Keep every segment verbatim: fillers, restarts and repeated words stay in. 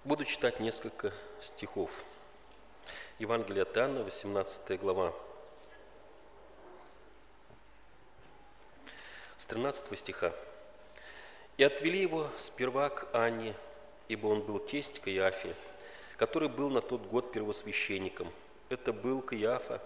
Буду читать несколько стихов. Евангелие от Иоанна, восемнадцатая глава, с тринадцатого стиха. «И отвели его сперва к Анне, ибо он был тесть Каиафе, который был на тот год первосвященником. Это был Каиафа,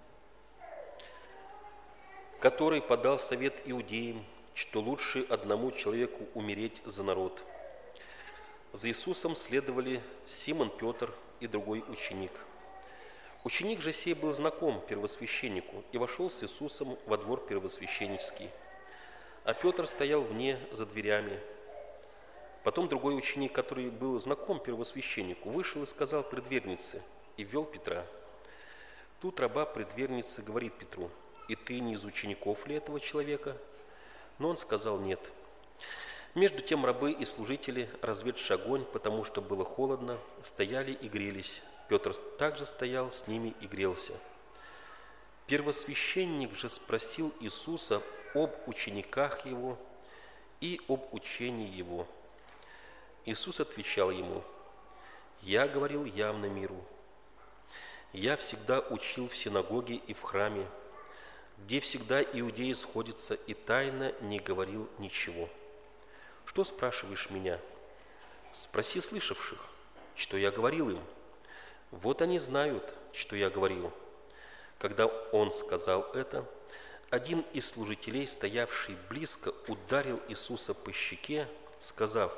который подал совет иудеям, что лучше одному человеку умереть за народ. За Иисусом следовали Симон Петр и другой ученик. Ученик же сей был знаком первосвященнику и вошел с Иисусом во двор первосвященнический. А Петр стоял вне за дверями. Потом другой ученик, который был знаком первосвященнику, вышел и сказал предвернице, и ввел Петра. Тут раба предверницы говорит Петру: «И ты не из учеников ли этого человека?» Но он сказал: «Нет». Между тем рабы и служители, разведши огонь, потому что было холодно, стояли и грелись. Петр также стоял с ними и грелся. Первосвященник же спросил Иисуса об учениках его и об учении его. Иисус отвечал ему: «Я говорил явно миру. Я всегда учил в синагоге и в храме, где всегда иудеи сходятся, и тайно не говорил ничего. Что спрашиваешь меня? Спроси слышавших, что я говорил им. Вот они знают, что я говорил». Когда он сказал это, один из служителей, стоявший близко, ударил Иисуса по щеке, сказав: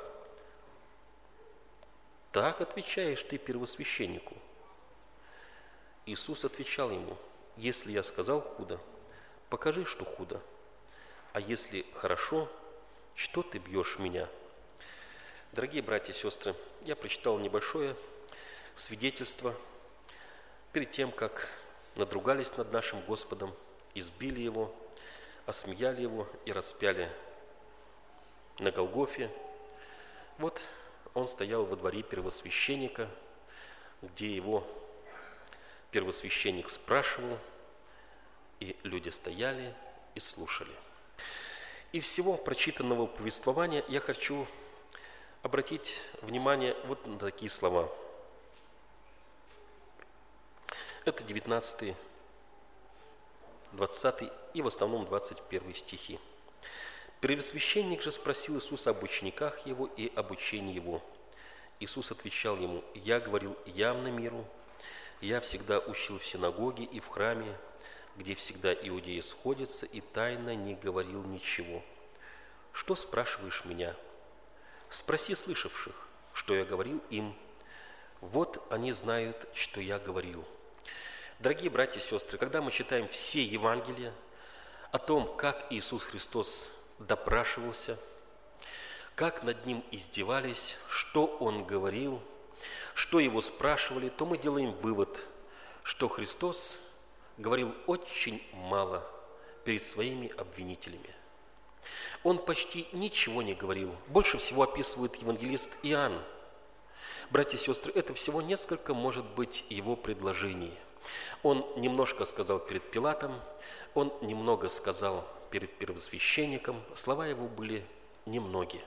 «Так отвечаешь ты первосвященнику?» Иисус отвечал ему: «Если я сказал худо, покажи, что худо, а если хорошо, что ты бьешь меня?» Дорогие братья и сестры, я прочитал небольшое свидетельство перед тем, как надругались над нашим Господом, избили Его, осмеяли Его и распяли на Голгофе. Вот Он стоял во дворе первосвященника, где Его первосвященник спрашивал, и люди стояли и слушали. Из всего прочитанного повествования я хочу обратить внимание вот на такие слова. Это девятнадцатый, двадцатый и в основном двадцать первый стихи. Первосвященник же спросил Иисуса об учениках Его и об учении Его. Иисус отвечал ему: «Я говорил явно миру, я всегда учил в синагоге и в храме, где всегда иудеи сходятся, и тайно не говорил ничего. Что спрашиваешь меня? Спроси слышавших, что я говорил им. Вот они знают, что я говорил». Дорогие братья и сестры, когда мы читаем все Евангелия о том, как Иисус Христос допрашивался, как над Ним издевались, что Он говорил, что Его спрашивали, то мы делаем вывод, что Христос говорил очень мало перед своими обвинителями. Он почти ничего не говорил. Больше всего описывает евангелист Иоанн. Братья и сестры, это всего несколько, может быть, его предложений. Он немножко сказал перед Пилатом, он немного сказал перед первосвященником, слова его были немногие.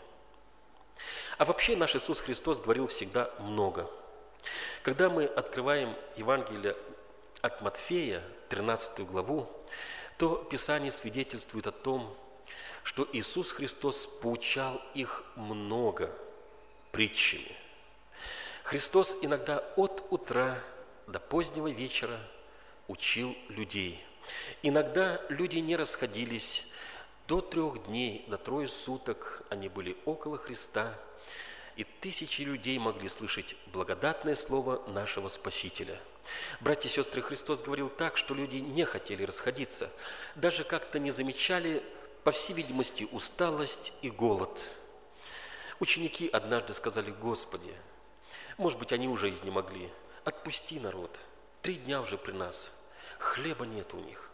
А вообще наш Иисус Христос говорил всегда много. Когда мы открываем Евангелие от Матфея, тринадцатую главу, то Писание свидетельствует о том, что Иисус Христос поучал их много притчами. Христос иногда от утра до позднего вечера учил людей. Иногда люди не расходились до трех дней, до трое суток они были около Христа, и тысячи людей могли слышать благодатное слово нашего Спасителя. Братья и сестры, Христос говорил так, что люди не хотели расходиться, даже как-то не замечали, по всей видимости, усталость и голод. Ученики однажды сказали: «Господи, может быть, они уже изнемогли, отпусти народ, три дня уже при нас, хлеба нет у них.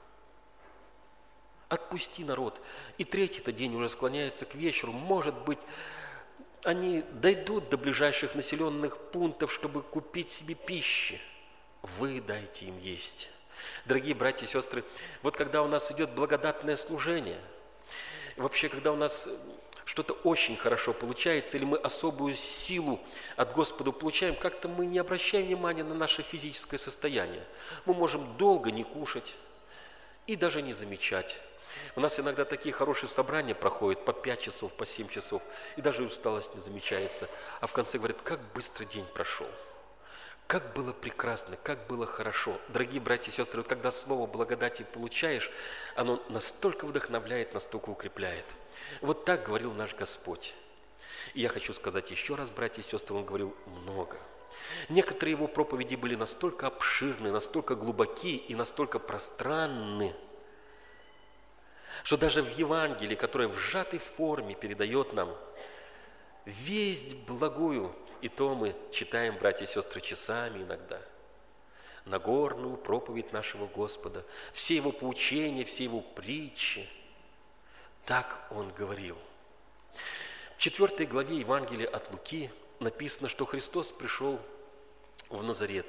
Отпусти народ». И третий-то день уже склоняется к вечеру, может быть, они дойдут до ближайших населенных пунктов, чтобы купить себе пищи. Вы дайте им есть. Дорогие братья и сестры, вот когда у нас идет благодатное служение, вообще, когда у нас что-то очень хорошо получается, или мы особую силу от Господа получаем, как-то мы не обращаем внимания на наше физическое состояние. Мы можем долго не кушать и даже не замечать. У нас иногда такие хорошие собрания проходят по пять часов, по семь часов, и даже усталость не замечается. А в конце говорят, как быстро день прошел. Как было прекрасно, как было хорошо. Дорогие братья и сестры, вот когда слово благодати получаешь, оно настолько вдохновляет, настолько укрепляет. Вот так говорил наш Господь. И я хочу сказать еще раз, братья и сестры, Он говорил много. Некоторые Его проповеди были настолько обширны, настолько глубоки и настолько пространны, что даже в Евангелии, которое в сжатой форме передает нам весть благую, и то мы читаем, братья и сестры, часами иногда, Нагорную проповедь нашего Господа, все Его поучения, все Его притчи. Так Он говорил. В четвертой главе Евангелия от Луки написано, что Христос пришел в Назарет.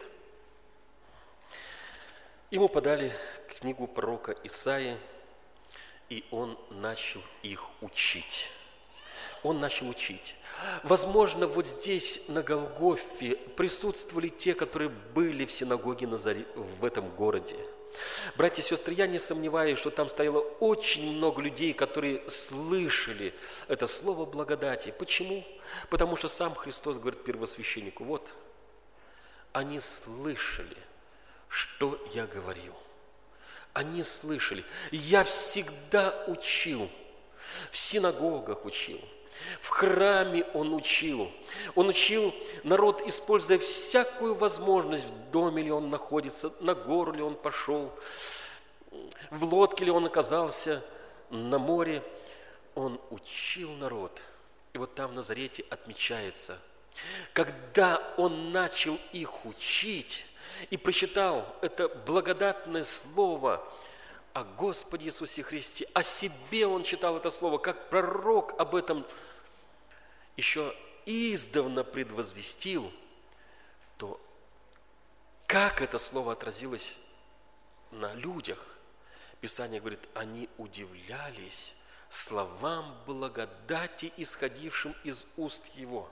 Ему подали книгу пророка Исаии, и Он начал их учить. Он начал учить. Возможно, вот здесь, на Голгофе, присутствовали те, которые были в синагоге Назаре... в этом городе. Братья и сестры, я не сомневаюсь, что там стояло очень много людей, которые слышали это слово благодати. Почему? Потому что сам Христос говорит первосвященнику, вот, они слышали, что я говорил. Они слышали. Я всегда учил, в синагогах учил. В храме Он учил. Он учил народ, используя всякую возможность, в доме ли он находится, на гору ли он пошел, в лодке ли он оказался, на море. Он учил народ. И вот там в Назарете отмечается, когда Он начал их учить и прочитал это благодатное слово о Господе Иисусе Христе, о себе Он читал это слово, как пророк об этом еще издавна предвозвестил, то как это слово отразилось на людях? Писание говорит, они удивлялись словам благодати, исходившим из уст Его.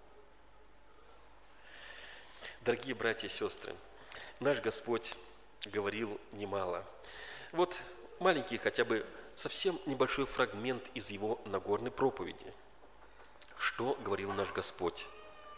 Дорогие братья и сестры, наш Господь говорил немало. Вот маленький хотя бы совсем небольшой фрагмент из Его Нагорной проповеди. Что говорил наш Господь?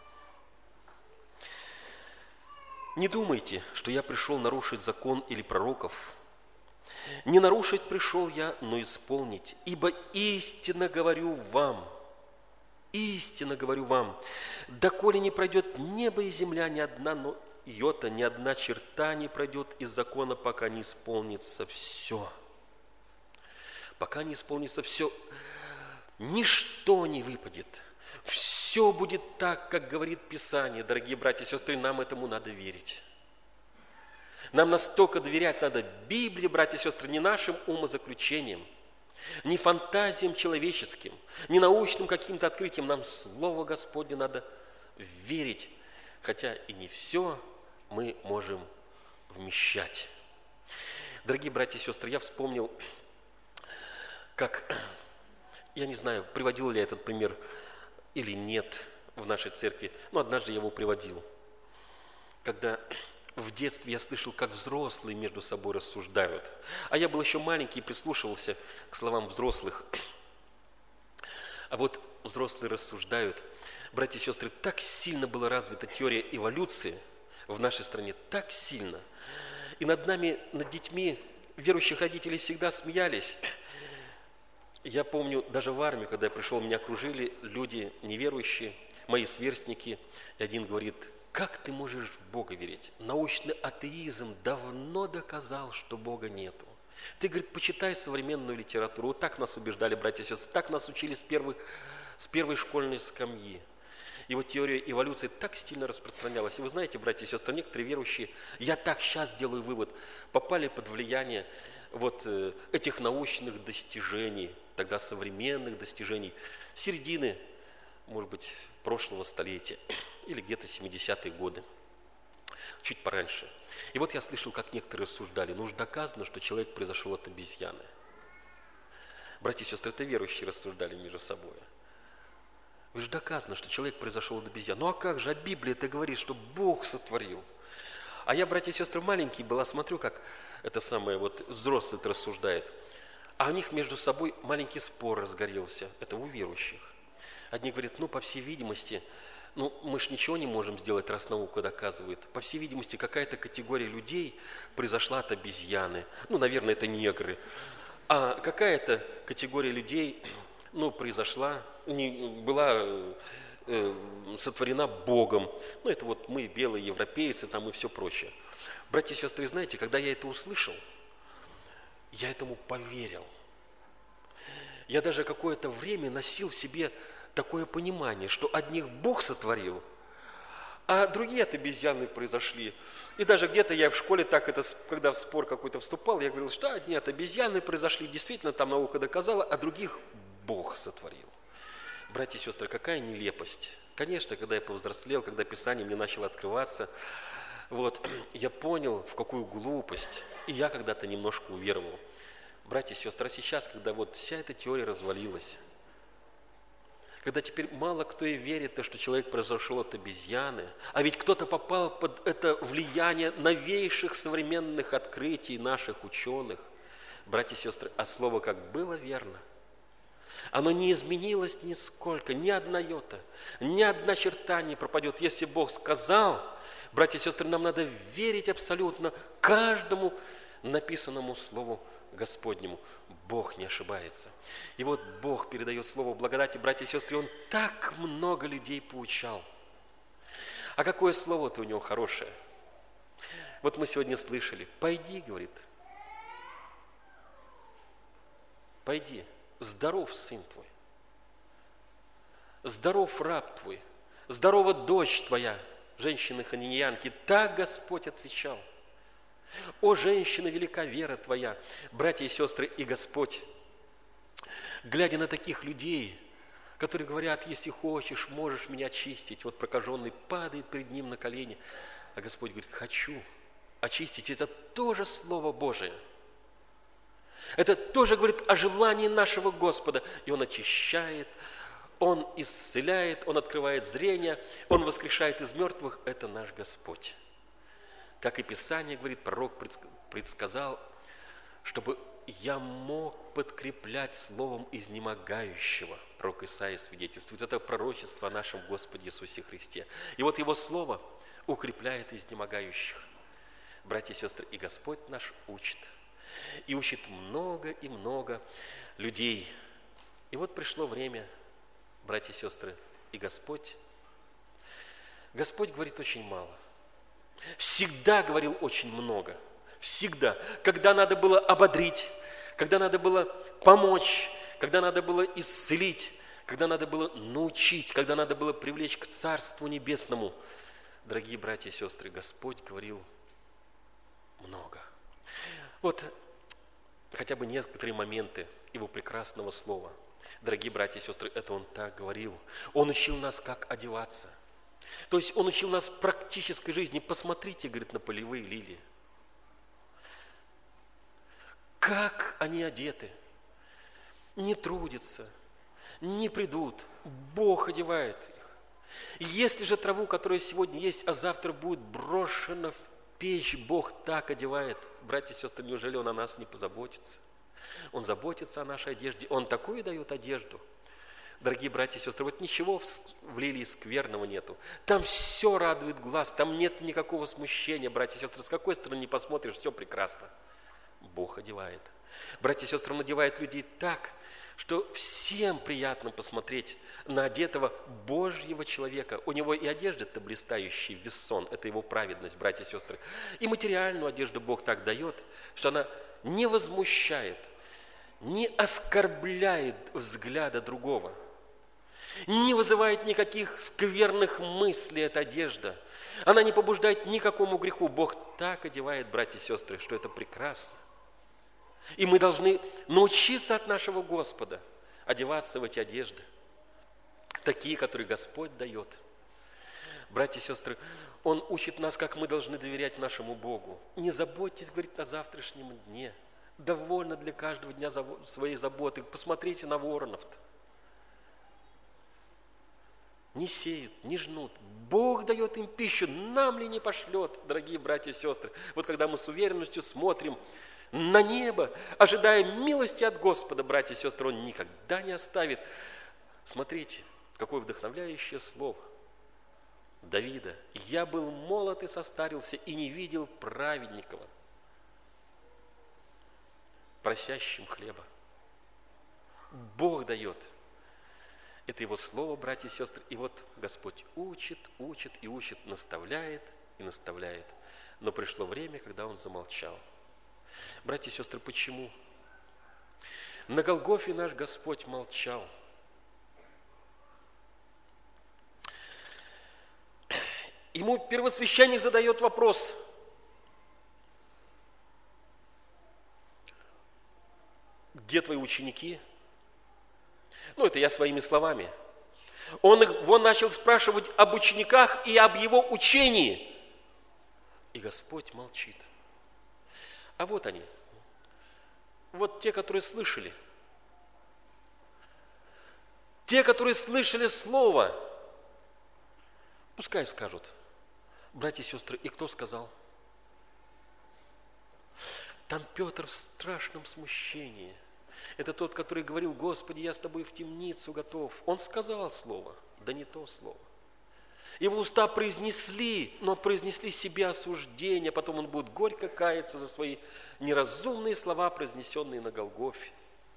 «Не думайте, что я пришел нарушить закон или пророков. Не нарушить пришел я, но исполнить. Ибо истинно говорю вам, истинно говорю вам, доколе не пройдет небо и земля, ни одна но йота, ни одна черта не пройдет из закона, пока не исполнится все». Пока не исполнится все, ничто не выпадет. Все будет так, как говорит Писание. Дорогие братья и сестры, нам этому надо верить. Нам настолько доверять надо Библии, братья и сестры, не нашим умозаключениям, не фантазиям человеческим, не научным каким-то открытиям. Нам Слово Господне надо верить, хотя и не все мы можем вмещать. Дорогие братья и сестры, я вспомнил, как, я не знаю, приводил ли я этот пример или нет в нашей церкви, но однажды я его приводил. Когда в детстве я слышал, как взрослые между собой рассуждают, а я был еще маленький и прислушивался к словам взрослых. А вот взрослые рассуждают. Братья и сестры, так сильно была развита теория эволюции в нашей стране, так сильно. И над нами, над детьми верующих родителей всегда смеялись. Я помню, даже в армию, когда я пришел, меня окружили люди неверующие, мои сверстники. И один говорит, как ты можешь в Бога верить? Научный атеизм давно доказал, что Бога нету. Ты, говорит, почитай современную литературу. Вот так нас убеждали, братья и сестры, так нас учили с первой, с первой школьной скамьи. И вот теория эволюции так сильно распространялась. И вы знаете, братья и сестры, некоторые верующие, я так сейчас делаю вывод, попали под влияние вот этих научных достижений, тогда современных достижений, середины, может быть, прошлого столетия, или где-то семидесятые годы, чуть пораньше. И вот я слышал, как некоторые рассуждали, ну уж доказано, что человек произошел от обезьяны. Братья и сестры, это верующие рассуждали между собой. Говоришь, доказано, что человек произошел от обезьян. Ну а как же, а Библия-то говорит, что Бог сотворил. А я, братья и сестры, маленький была, смотрю, как это самое вот взрослый рассуждает. А у них между собой маленький спор разгорелся. Это у верующих. Одни говорят, ну, по всей видимости, ну, мы ж ничего не можем сделать, раз наука доказывает. По всей видимости, какая-то категория людей произошла от обезьяны. Ну, наверное, это негры. А какая-то категория людей, ну, произошла, не, была э, сотворена Богом. Ну, это вот мы, белые европейцы, там и все прочее. Братья и сестры, знаете, когда я это услышал, я этому поверил. Я даже какое-то время носил в себе такое понимание, что одних Бог сотворил, а другие от обезьяны произошли. И даже где-то я в школе так это, когда в спор какой-то вступал, я говорил, что одни от обезьяны произошли, действительно, там наука доказала, а других Бог сотворил. Братья и сестры, какая нелепость. Конечно, когда я повзрослел, когда Писание мне начало открываться, вот, я понял, в какую глупость, и я когда-то немножко уверовал. Братья и сестры, а сейчас, когда вот вся эта теория развалилась, когда теперь мало кто и верит, что человек произошел от обезьяны, а ведь кто-то попал под это влияние новейших современных открытий наших ученых. Братья и сестры, а слово как было верно, оно не изменилось нисколько, ни одна йота, ни одна черта не пропадет. Если Бог сказал, братья и сестры, нам надо верить абсолютно каждому написанному слову Господнему. Бог не ошибается. И вот Бог передает слово благодати, братья и сестры, Он так много людей поучал. А какое слово-то у Него хорошее? Вот мы сегодня слышали. Пойди, говорит. Пойди. Здоров сын твой. Здоров раб твой. Здорова дочь твоя, женщины хананеянки. Так Господь отвечал. О, женщина, велика вера твоя, братья и сестры, и Господь, глядя на таких людей, которые говорят, если хочешь, можешь меня очистить. Вот прокаженный падает перед ним на колени, а Господь говорит, хочу очистить. Это тоже Слово Божие. Это тоже говорит о желании нашего Господа. И Он очищает, Он исцеляет, Он открывает зрение, Он воскрешает из мертвых. Это наш Господь. Как и Писание говорит, пророк предсказал, чтобы я мог подкреплять словом изнемогающего. Пророк Исаия свидетельствует. Это пророчество о нашем Господе Иисусе Христе. И вот Его слово укрепляет изнемогающих. Братья и сестры, и Господь наш учит. И учит много и много людей. И вот пришло время, братья и сестры, и Господь, Господь говорит очень мало. Всегда говорил очень много. Всегда. Когда надо было ободрить, когда надо было помочь, когда надо было исцелить, когда надо было научить, когда надо было привлечь к Царству Небесному. Дорогие братья и сестры, Господь говорил много. Вот хотя бы некоторые моменты Его прекрасного слова. Дорогие братья и сестры, это Он так говорил. Он учил нас, как одеваться. То есть Он учил нас практической жизни. Посмотрите, говорит, на полевые лилии. Как они одеты. Не трудятся, не придут. Бог одевает их. Если же траву, которая сегодня есть, а завтра будет брошена в печь, Бог так одевает. Братья и сестры, неужели Он о нас не позаботится? Он заботится о нашей одежде. Он такую дает одежду. Дорогие братья и сестры, вот ничего в лилии скверного нету. Там все радует глаз, там нет никакого смущения, братья и сестры. С какой стороны не посмотришь, все прекрасно. Бог одевает. Братья и сестры, Он одевает людей так, что всем приятно посмотреть на одетого Божьего человека. У него и одежда-то блистающая, вессон, это Его праведность, братья и сестры. И материальную одежду Бог так дает, что она не возмущает, не оскорбляет взгляда другого. Не вызывает никаких скверных мыслей эта одежда. Она не побуждает ни к какому греху. Бог так одевает, братья и сестры, что это прекрасно. И мы должны научиться от нашего Господа одеваться в эти одежды. Такие, которые Господь дает. Братья и сестры, Он учит нас, как мы должны доверять нашему Богу. Не заботьтесь, говорит, о завтрашнем дне. Довольно для каждого дня своей заботы. Посмотрите на воронов-то. не сеют, не жнут. Бог дает им пищу, нам ли не пошлет, дорогие братья и сестры? Вот когда мы с уверенностью смотрим на небо, ожидая милости от Господа, братья и сестры, Он никогда не оставит. Смотрите, какое вдохновляющее слово Давида. «Я был молод и состарился, и не видел праведникова, просящим хлеба». Бог дает. Это Его слово, братья и сестры. И вот Господь учит, учит и учит, наставляет и наставляет. Но пришло время, когда Он замолчал. Братья и сестры, почему? На Голгофе наш Господь молчал. Ему первосвященник задает вопрос: где твои ученики? Ну, это я своими словами. Он, их, он начал спрашивать об учениках и об его учении. И Господь молчит. А вот они. Вот те, которые слышали. Те, которые слышали Слово. Пускай скажут: братья и сестры, и кто сказал? Там Петр в страшном смущении. Это тот, который говорил: Господи, я с тобой в темницу готов. Он сказал слово, да не то слово. Его уста произнесли, но произнесли себе осуждение, потом он будет горько каяться за свои неразумные слова, произнесенные на Голгофе.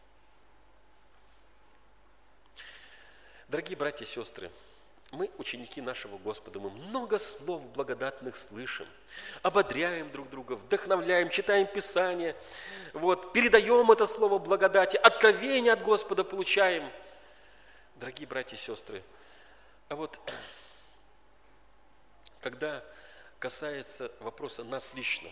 Дорогие братья и сестры, мы, ученики нашего Господа, мы много слов благодатных слышим, ободряем друг друга, вдохновляем, читаем Писание, вот, передаем это слово благодати, откровение от Господа получаем. Дорогие братья и сестры, а вот когда касается вопроса нас лично,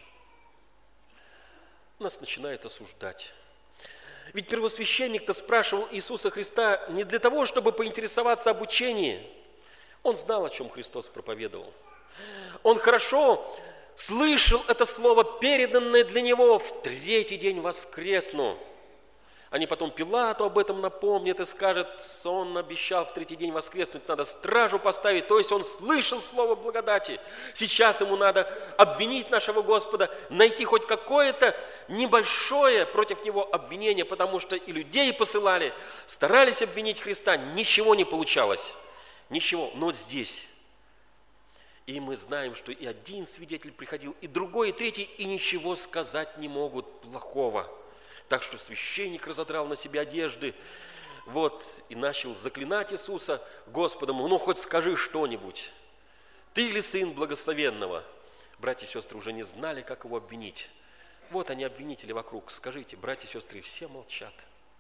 нас начинают осуждать. Ведь первосвященник-то спрашивал Иисуса Христа не для того, чтобы поинтересоваться об учении. Он знал, о чем Христос проповедовал. Он хорошо слышал это слово, переданное для него: в третий день воскресну. Они потом Пилату об этом напомнят и скажут: он обещал в третий день воскреснуть, надо стражу поставить. То есть он слышал слово благодати. Сейчас ему надо обвинить нашего Господа, найти хоть какое-то небольшое против него обвинение, потому что и людей посылали, старались обвинить Христа, ничего не получалось. Ничего. Но вот здесь. И мы знаем, что и один свидетель приходил, и другой, и третий, и ничего сказать не могут плохого. Так что священник разодрал на себе одежды, вот, и начал заклинать Иисуса Господом: ну, хоть скажи что-нибудь. Ты ли сын благословенного? Братья и сестры уже не знали, как его обвинить. Вот они, обвинители вокруг. Скажите, братья и сестры, все молчат.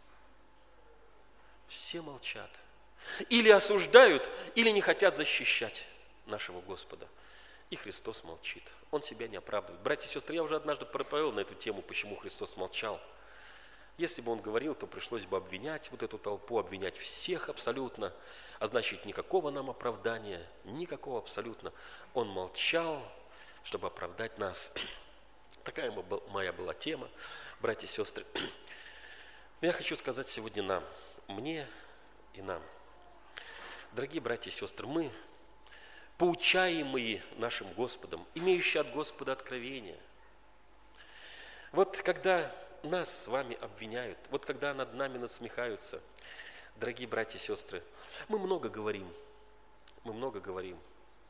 Все молчат. Или осуждают, или не хотят защищать нашего Господа. И Христос молчит. Он себя не оправдывает. Братья и сестры, я уже однажды проповедовал на эту тему, почему Христос молчал. Если бы он говорил, то пришлось бы обвинять вот эту толпу, обвинять всех абсолютно, а значит, никакого нам оправдания, никакого абсолютно. Он молчал, чтобы оправдать нас. Такая моя была тема, братья и сестры. Я хочу сказать сегодня нам, мне и нам. Дорогие братья и сестры, мы, поучаемые нашим Господом, имеющие от Господа откровения. Вот когда нас с вами обвиняют, вот когда над нами насмехаются, дорогие братья и сестры, мы много говорим, мы много говорим.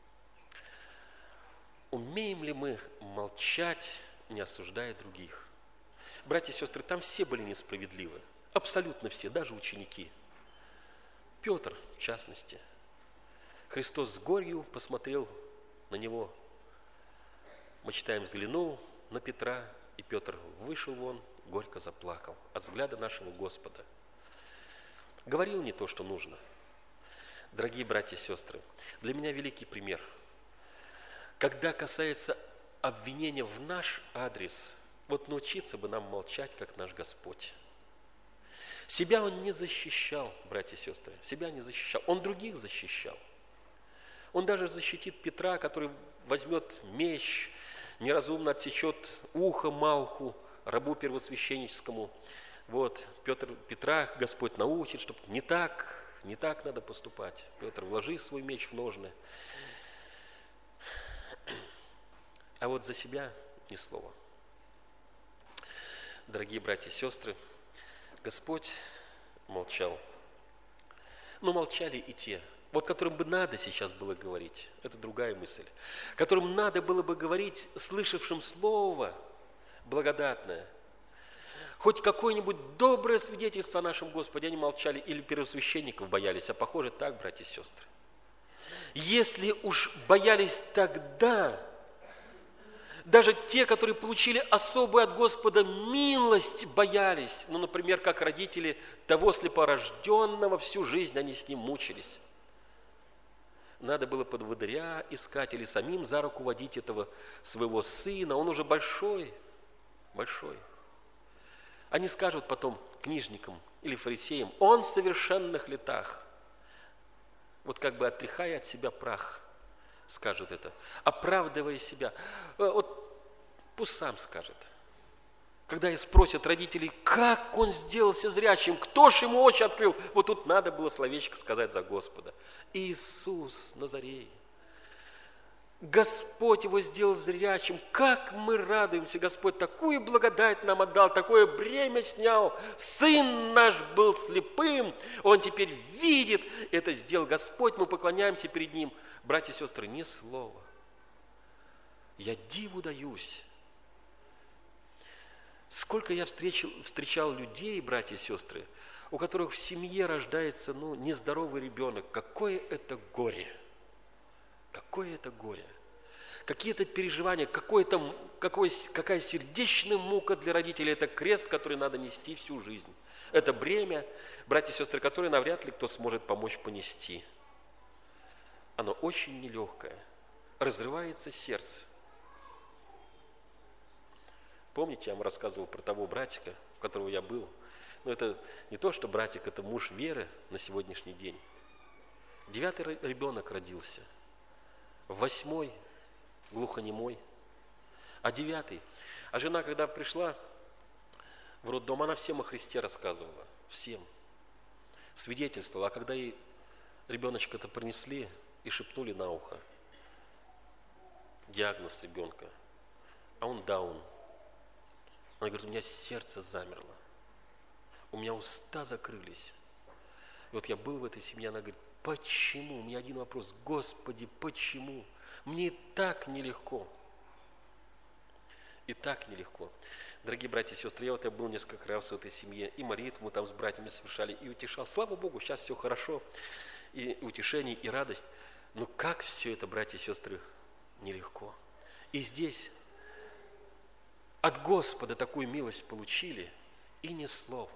Умеем ли мы молчать, не осуждая других? Братья и сестры, там все были несправедливы, абсолютно все, даже ученики. Петр, в частности. Христос с горью посмотрел на него. Мы читаем, взглянул на Петра, и Петр вышел вон, горько заплакал от взгляда нашего Господа. Говорил не то, что нужно. Дорогие братья и сестры, для меня великий пример. Когда касается обвинения в наш адрес, вот научиться бы нам молчать, как наш Господь. Себя он не защищал, братья и сестры, себя не защищал. Он других защищал. Он даже защитит Петра, который возьмет меч, неразумно отсечет ухо Малху, рабу первосвященническому. Вот, Петр, Петра Господь научит, чтобы не так Не так надо поступать. Петр, вложи свой меч в ножны. А вот за себя ни слова. Дорогие братья и сестры, Господь молчал. Но молчали и те, вот которым бы надо сейчас было говорить. Это другая мысль. Которым надо было бы говорить, слышавшим слово благодатное. Хоть какое-нибудь доброе свидетельство о нашем Господе. Они молчали или первосвященников боялись, а похоже так, братья и сестры. Если уж боялись тогда, даже те, которые получили особую от Господа милость, боялись. Ну, например, как родители того слепорожденного, всю жизнь они с ним мучились. Надо было подводыря искать или самим за руку водить этого своего сына. Он уже большой, большой. Они скажут потом книжникам или фарисеям: он в совершенных летах. Вот как бы отряхая от себя прах, скажут это, оправдывая себя. Вот пусть сам скажет. Когда и спросят родителей, как он сделался зрячим, кто ж ему очи открыл, вот тут надо было словечко сказать за Господа. Иисус Назарей. Господь его сделал зрячим. Как мы радуемся, Господь такую благодать нам отдал, такое бремя снял. Сын наш был слепым, он теперь видит. Это сделал Господь, мы поклоняемся перед ним. Братья и сестры, ни слова. Я диву даюсь. Сколько я встречал, встречал людей, братья и сестры, у которых в семье рождается ну, нездоровый ребенок. Какое это горе! Какое это горе! Какие-то переживания, какое-то, какое, какая сердечная мука для родителей. Это крест, который надо нести всю жизнь. Это бремя, братья и сестры, которое навряд ли кто сможет помочь понести. Оно очень нелегкое. Разрывается сердце. Помните, я вам рассказывал про того братика, у которого я был? Но это не то, что братик, это муж Веры на сегодняшний день. Девятый ребенок родился. Восьмой глухонемой. А девятый. А жена, когда пришла в роддом, она всем о Христе рассказывала. Всем. Свидетельствовала. А когда ей ребеночка-то принесли и шепнули на ухо диагноз ребенка, а он даун. Она говорит: у меня сердце замерло, у меня уста закрылись. И вот я был в этой семье, она говорит: почему? У меня один вопрос: Господи, почему? Мне и так нелегко. И так нелегко. Дорогие братья и сестры, я вот я был несколько раз в этой семье, и молитву мы там с братьями совершали, и утешал. Слава Богу, сейчас все хорошо, и утешение, и радость. Но как все это, братья и сестры, нелегко. И здесь от Господа такую милость получили, и ни слова.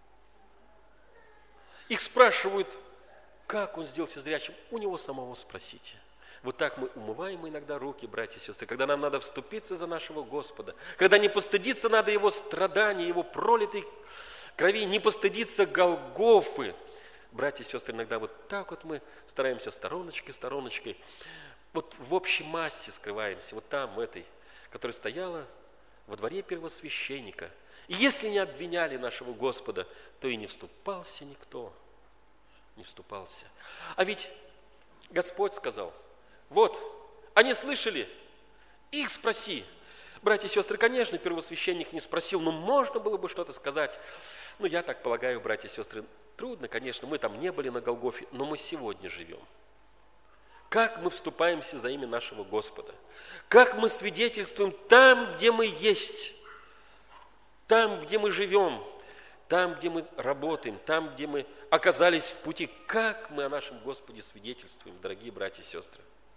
Их спрашивают, как он сделался зрячим, у него самого спросите. Вот так мы умываем иногда руки, братья и сестры, когда нам надо вступиться за нашего Господа, когда не постыдиться надо Его страданий, Его пролитой крови, не постыдиться Голгофы. Братья и сестры, иногда вот так вот мы стараемся стороночкой, стороночкой, вот в общей массе скрываемся, вот там, в этой, которая стояла во дворе первосвященника. И если не обвиняли нашего Господа, то и не вступался никто, не вступался. А ведь Господь сказал: вот, они слышали, их спроси. Братья и сестры, конечно, первосвященник не спросил, но можно было бы что-то сказать. Ну, я так полагаю, братья и сестры, трудно, конечно, мы там не были на Голгофе, но мы сегодня живем. Как мы вступаемся за имя нашего Господа? Как мы свидетельствуем там, где мы есть, там, где мы живем, там, где мы работаем, там, где мы оказались в пути. Как мы о нашем Господе свидетельствуем, дорогие братья и сестры?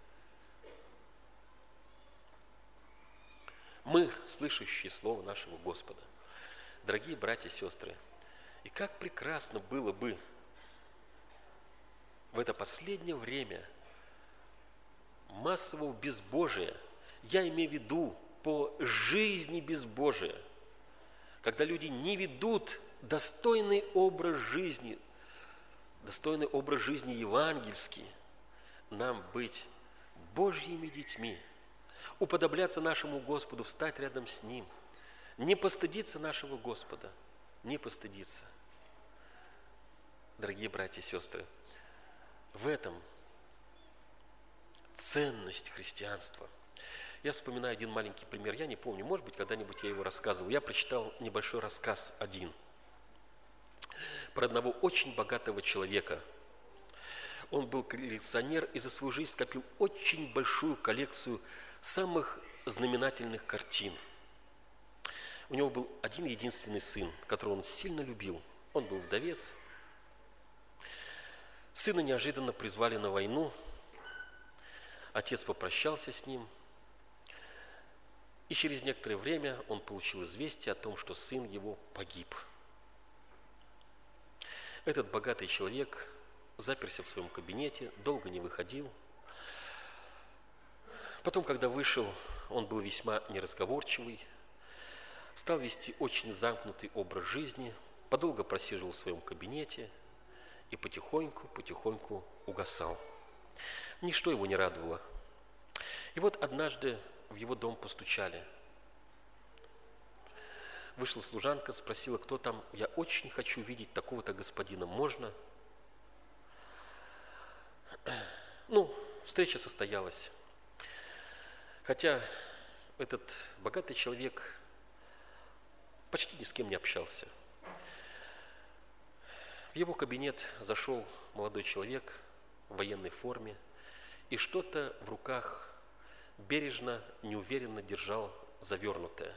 Мы, слышащие слово нашего Господа. Дорогие братья и сестры, и как прекрасно было бы в это последнее время массового безбожия, я имею в виду по жизни безбожия, когда люди не ведут достойный образ жизни, достойный образ жизни евангельский, нам быть Божьими детьми, уподобляться нашему Господу, встать рядом с Ним, не постыдиться нашего Господа, не постыдиться. Дорогие братья и сестры, В этом ценность христианства. Я вспоминаю один маленький пример, я не помню, может быть, когда-нибудь я его рассказывал. Я прочитал небольшой рассказ один про одного очень богатого человека. Он был коллекционер и за свою жизнь скопил очень большую коллекцию самых знаменательных картин. У него был один единственный сын, которого он сильно любил. Он был вдовец. Сына неожиданно призвали на войну. Отец попрощался с ним. И через некоторое время он получил известие о том, что сын его погиб. Этот богатый человек заперся в своем кабинете, долго не выходил. Потом, когда вышел, он был весьма неразговорчивый, стал вести очень замкнутый образ жизни, подолго просиживал в своем кабинете и потихоньку, потихоньку угасал. Ничто его не радовало. И вот однажды в его дом постучали. Вышла служанка, спросила, кто там. Я очень хочу видеть такого-то господина. Можно? Ну, встреча состоялась. Хотя этот богатый человек почти ни с кем не общался. В его кабинет зашел молодой человек в военной форме и что-то в руках бережно, неуверенно держал завернутое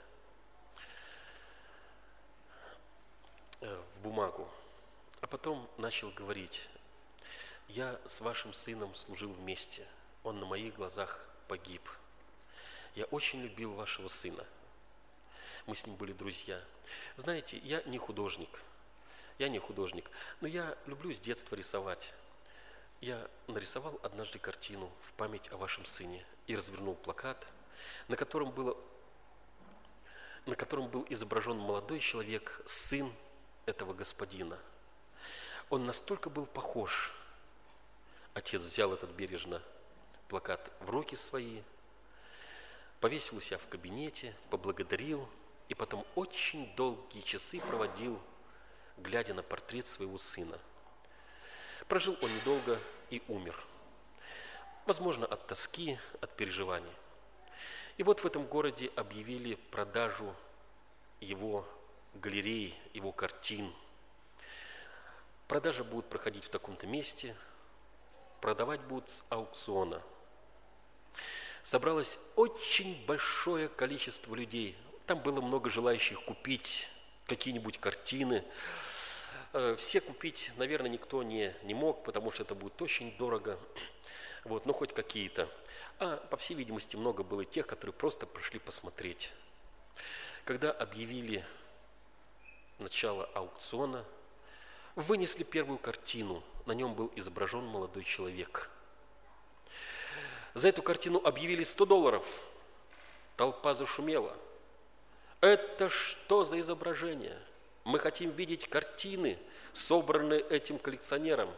в бумагу. А потом начал говорить: я с вашим сыном служил вместе, он на моих глазах погиб. Я очень любил вашего сына, мы с ним были друзья. Знаете, я не художник, я не художник, но я люблю с детства рисовать. Я нарисовал однажды картину в память о вашем сыне и развернул плакат, на котором было, на котором был изображен молодой человек, сын этого господина. Он настолько был похож. Отец взял этот бережно плакат в руки свои, повесил у себя в кабинете, поблагодарил и потом очень долгие часы проводил, глядя на портрет своего сына. Прожил он недолго и умер. Возможно, от тоски, от переживаний. И вот в этом городе объявили продажу его галерей, его картин. Продажа будет проходить в таком-то месте, продавать будут с аукциона. Собралось очень большое количество людей. Там было много желающих купить какие-нибудь картины. Все купить, наверное, никто не, не мог, потому что это будет очень дорого. Вот, но хоть какие-то. А, по всей видимости, много было тех, которые просто пришли посмотреть. Когда объявили начало аукциона, вынесли первую картину. На нем был изображен молодой человек. За эту картину объявили сто долларов. Толпа зашумела. Это что за изображение? Мы хотим видеть картины, собранные этим коллекционером.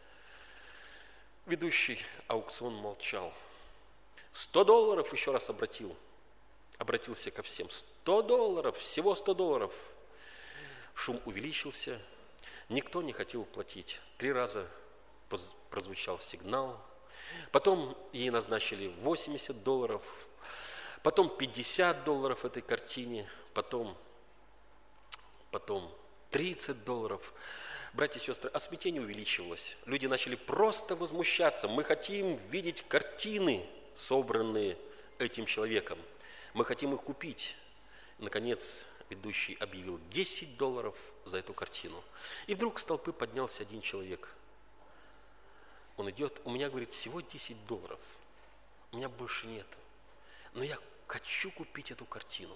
Ведущий аукцион молчал. Сто долларов, еще раз обратил. Обратился ко всем. Сто долларов, всего сто долларов. Шум увеличился. Никто не хотел платить. Три раза прозвучал сигнал. Потом ей назначили восемьдесят долларов. Потом пятьдесят долларов этой картине. Потом... Потом тридцать долларов. Братья и сестры, а смятение увеличивалось. Люди начали просто возмущаться. Мы хотим видеть картины, собранные этим человеком. Мы хотим их купить. Наконец, ведущий объявил десять долларов за эту картину. И вдруг с толпы поднялся один человек. Он идет, у меня, говорит, всего десять долларов. У меня больше нет. Но я хочу купить эту картину.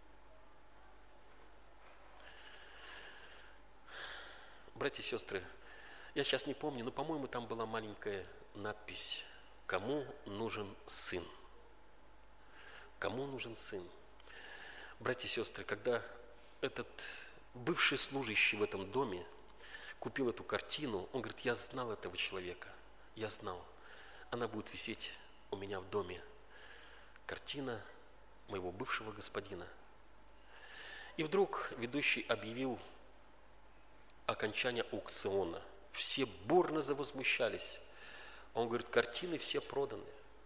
Братья и сестры, я сейчас не помню, но, по-моему, там была маленькая надпись: «Кому нужен сын?» Кому нужен сын? Братья и сестры, когда этот бывший служащий в этом доме купил эту картину, он говорит: я знал этого человека, я знал, она будет висеть у меня в доме. Картина моего бывшего господина. И вдруг ведущий объявил окончание аукциона. Все бурно завозмущались. Он говорит, картины все проданы.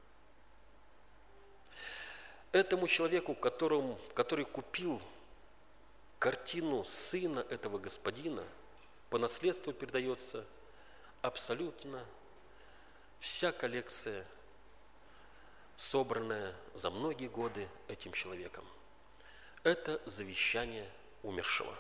Этому человеку, которому, который купил картину сына этого господина, по наследству передается абсолютно вся коллекция, собранная за многие годы этим человеком. Это завещание умершего.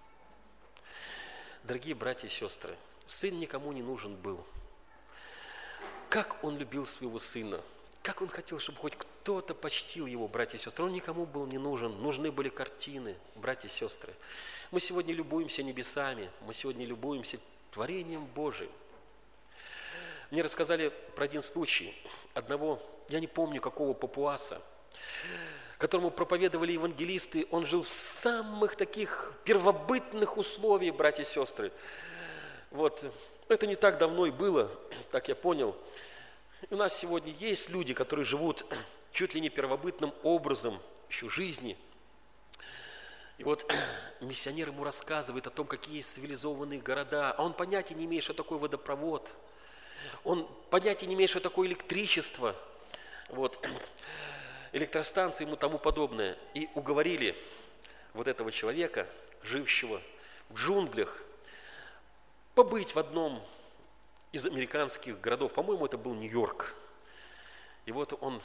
Дорогие братья и сестры, сын никому не нужен был. Как он любил своего сына, как он хотел, чтобы хоть кто-то почтил его, братья и сестры. Он никому был не нужен, нужны были картины, братья и сестры. Мы сегодня любуемся небесами, мы сегодня любуемся творением Божиим. Мне рассказали про один случай одного, я не помню какого папуаса, которому проповедовали евангелисты. Он жил в самых таких первобытных условиях, братья и сестры. Вот. Это не так давно и было, так я понял. У нас сегодня есть люди, которые живут чуть ли не первобытным образом еще жизни. И вот миссионер ему рассказывает о том, какие есть цивилизованные города, а он понятия не имеет, что такое водопровод. Он понятия не имеет, что такое электричество, вот, электростанции и ему тому подобное. И уговорили вот этого человека, живущего в джунглях, побыть в одном из американских городов. По-моему, это был Нью-Йорк. И вот он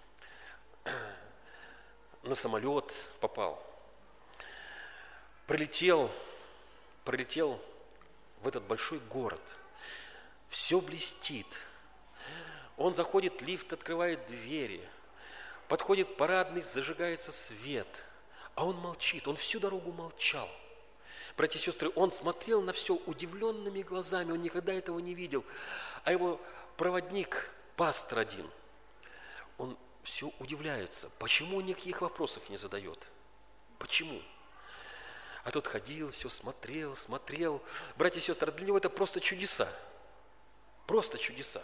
на самолет попал, прилетел, прилетел в этот большой город. Все блестит. Он заходит, лифт открывает двери, подходит парадный, зажигается свет, а он молчит, он всю дорогу молчал. Братья и сестры, он смотрел на все удивленными глазами, он никогда этого не видел. А его проводник, пастор один, он все удивляется, почему он никаких вопросов не задает. Почему? А тот ходил, все смотрел, смотрел. Братья и сестры, для него это просто чудеса. Просто чудеса.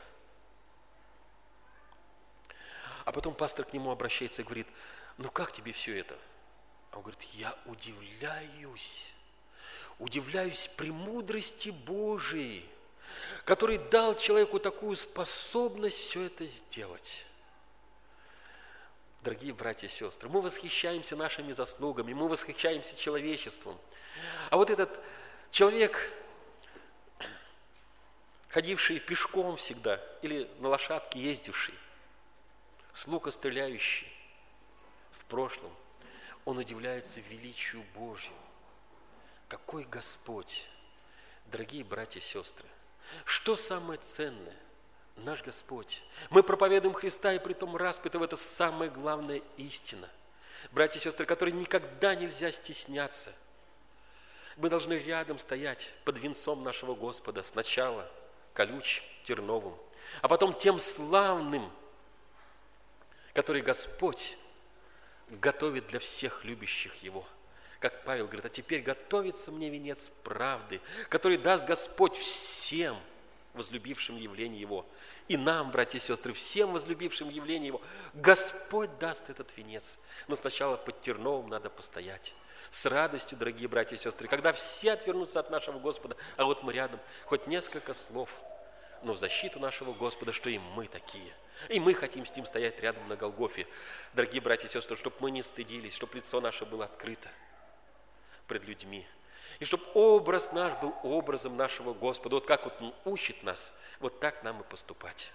А потом пастор к нему обращается и говорит, ну как тебе все это? А он говорит, я удивляюсь. Удивляюсь премудрости Божией, который дал человеку такую способность все это сделать. Дорогие братья и сестры, мы восхищаемся нашими заслугами, мы восхищаемся человечеством. А вот этот человек, ходивший пешком всегда или на лошадке ездивший, с лука стреляющий в прошлом, он удивляется величию Божьему. Какой Господь! Дорогие братья и сестры, что самое ценное? Наш Господь. Мы проповедуем Христа, и при том распятого, это самая главная истина. Братья и сестры, которой никогда нельзя стесняться. Мы должны рядом стоять под венцом нашего Господа, сначала колючим, терновым, а потом тем славным, который Господь готовит для всех любящих Его. Как Павел говорит, а теперь готовится мне венец правды, который даст Господь всем возлюбившим явление Его. И нам, братья и сестры, всем возлюбившим явление Его, Господь даст этот венец. Но сначала под терновым надо постоять. С радостью, дорогие братья и сестры, когда все отвернутся от нашего Господа, а вот мы рядом, хоть несколько слов, но в защиту нашего Господа, что и мы такие. И мы хотим с Ним стоять рядом на Голгофе. Дорогие братья и сестры, чтобы мы не стыдились, чтобы лицо наше было открыто пред людьми. И чтобы образ наш был образом нашего Господа. Вот как вот Он учит нас, вот так нам и поступать.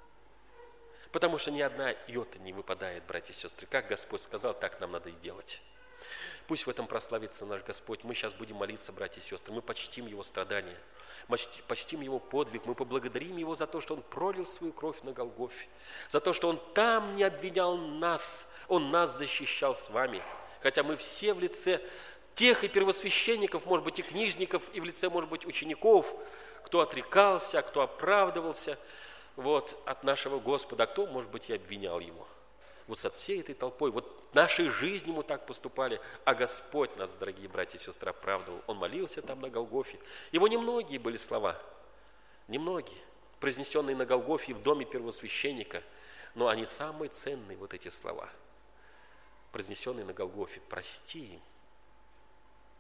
Потому что ни одна йота не выпадает, братья и сестры. Как Господь сказал, так нам надо и делать. Пусть в этом прославится наш Господь. Мы сейчас будем молиться, братья и сестры. Мы почтим Его страдания, мы почтим Его подвиг. Мы поблагодарим Его за то, что Он пролил свою кровь на Голгофе. За то, что Он там не обвинял нас. Он нас защищал с вами. Хотя мы все в лице тех и первосвященников, может быть, и книжников, и в лице, может быть, учеников, кто отрекался, а кто оправдывался вот, от нашего Господа, а кто, может быть, и обвинял Его. Вот со всей этой толпой, вот нашей жизнью мы так поступали, а Господь нас, дорогие братья и сестры, оправдывал. Он молился там на Голгофе. Его немногие были слова, немногие, произнесенные на Голгофе в доме первосвященника, но они самые ценные, вот эти слова, произнесенные на Голгофе. Прости им.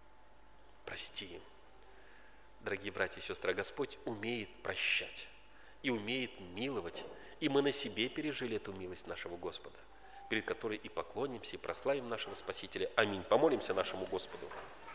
Прости им. Дорогие братья и сестры, а Господь умеет прощать. и умеет миловать. И мы на себе пережили эту милость нашего Господа, перед которой и поклонимся, и прославим нашего Спасителя. Аминь. Помолимся нашему Господу.